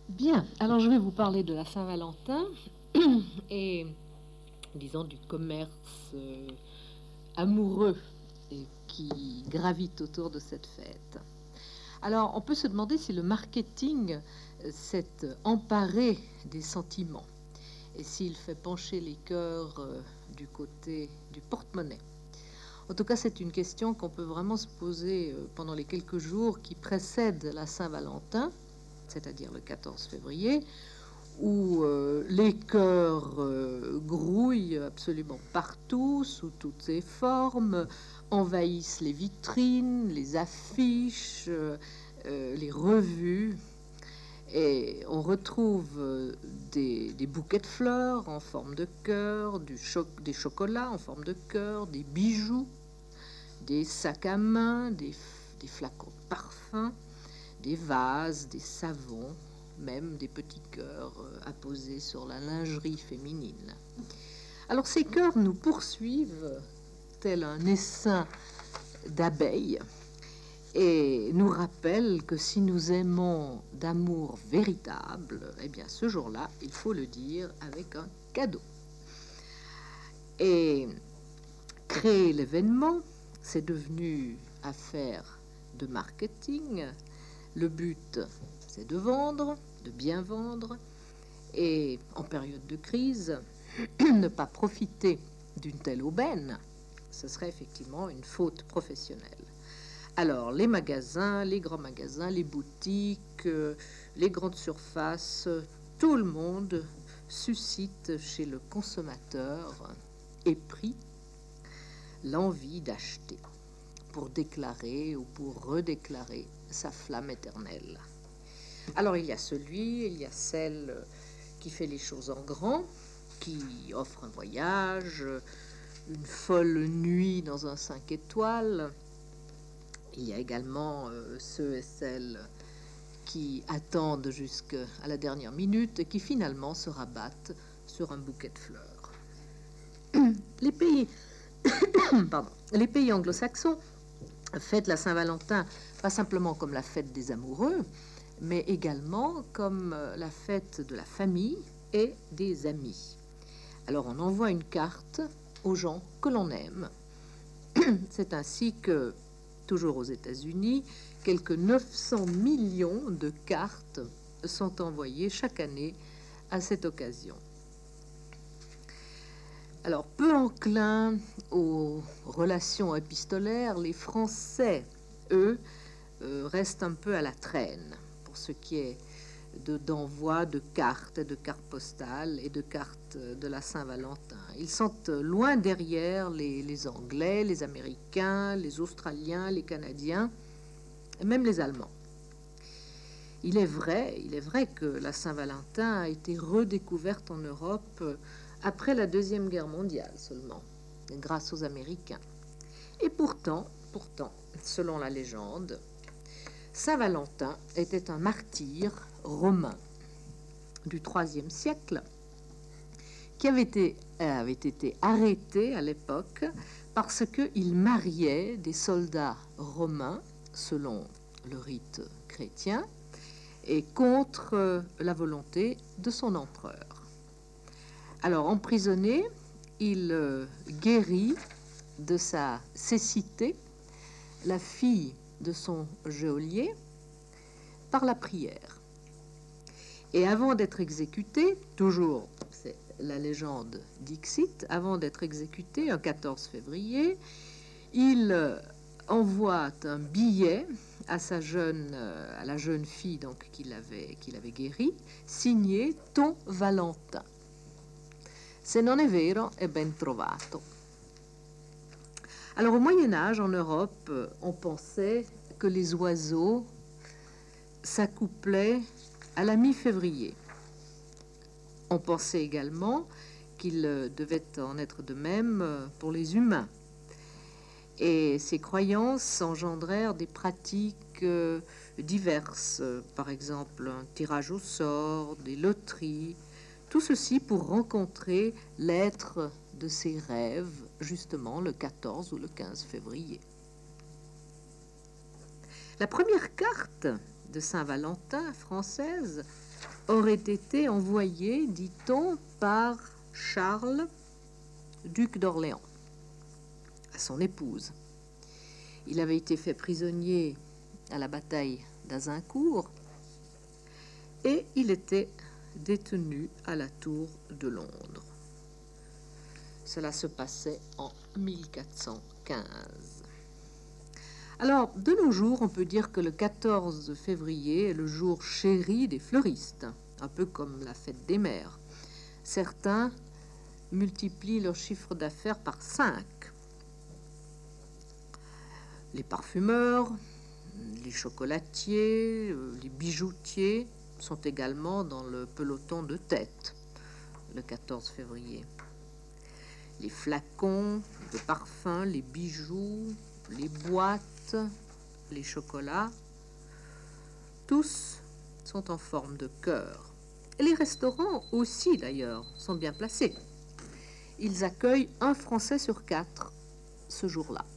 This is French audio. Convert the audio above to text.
Bien, alors je vais vous parler de la Saint-Valentin et disons du commerce amoureux et qui gravite autour de cette fête. Alors on peut se demander si le marketing s'est emparé des sentiments et s'il fait pencher les cœurs du côté du porte-monnaie. En tout cas, c'est une question qu'on peut vraiment se poser pendant les quelques jours qui précèdent la Saint-Valentin, c'est-à-dire le 14 février, où les cœurs grouillent absolument partout, sous toutes ses formes, envahissent les vitrines, les affiches, les revues. Et on retrouve des bouquets de fleurs en forme de cœur, des chocolats en forme de cœur, des bijoux, des sacs à main, des flacons de parfum, des vases, des savons, même des petits cœurs apposés sur la lingerie féminine. Alors ces cœurs nous poursuivent tel un essaim d'abeilles et nous rappellent que si nous aimons d'amour véritable, eh bien ce jour-là, il faut le dire avec un cadeau. Et créer l'événement, c'est devenu affaire de marketing. Le but, c'est de vendre, de bien vendre, et en période de crise, ne pas profiter d'une telle aubaine, ce serait effectivement une faute professionnelle. Alors, les magasins, les grands magasins, les boutiques, les grandes surfaces, tout le monde suscite chez le consommateur épris l'envie d'acheter pour déclarer ou pour redéclarer sa flamme éternelle. Alors il y a celle qui fait les choses en grand, qui offre un voyage, une folle nuit dans un 5 étoiles. Il y a également ceux et celles qui attendent jusqu'à la dernière minute et qui finalement se rabattent sur un bouquet de fleurs. Les pays, les pays anglo-saxons fêtent la Saint-Valentin pas simplement comme la fête des amoureux, mais également comme la fête de la famille et des amis. Alors on envoie une carte aux gens que l'on aime. C'est ainsi que, toujours aux États-Unis, quelques 900 millions de cartes sont envoyées chaque année à cette occasion. Alors, peu enclins aux relations épistolaires, les Français, eux, restent un peu à la traîne pour ce qui est d'envoi de cartes postales et de cartes de la Saint-Valentin. Ils sont loin derrière les Anglais, les Américains, les Australiens, les Canadiens, et même les Allemands. Il est vrai que la Saint-Valentin a été redécouverte en Europe après la Deuxième Guerre mondiale seulement, grâce aux Américains. Et pourtant, selon la légende, Saint-Valentin était un martyr romain du IIIe siècle qui avait été arrêté à l'époque parce qu'il mariait des soldats romains selon le rite chrétien et contre la volonté de son empereur. Alors emprisonné, il guérit de sa cécité la fille de son geôlier par la prière. Et avant d'être exécuté, toujours c'est la légende dixit, avant d'être exécuté un 14 février, il envoie un billet à la jeune fille donc qu'il avait guérie, signé Ton Valentin. Se non è vero, è ben trovato. Alors au Moyen-Âge, en Europe, on pensait que les oiseaux s'accouplaient à la mi-février. On pensait également qu'il devait en être de même pour les humains. Et ces croyances engendrèrent des pratiques diverses, par exemple un tirage au sort, des loteries, tout ceci pour rencontrer l'être de ses rêves, justement le 14 ou le 15 février. La première carte de Saint-Valentin française aurait été envoyé, dit-on, par Charles, duc d'Orléans, à son épouse. Il avait été fait prisonnier à la bataille d'Azincourt et il était détenu à la Tour de Londres. Cela se passait en 1415. Alors, de nos jours, on peut dire que le 14 février est le jour chéri des fleuristes, un peu comme la fête des mères. Certains multiplient leur chiffre d'affaires par 5. Les parfumeurs, les chocolatiers, les bijoutiers sont également dans le peloton de tête le 14 février. Les flacons de parfums, les bijoux, les boîtes, les chocolats, tous sont en forme de cœur. Et les restaurants aussi, d'ailleurs, sont bien placés. Ils accueillent un Français sur 4 ce jour-là.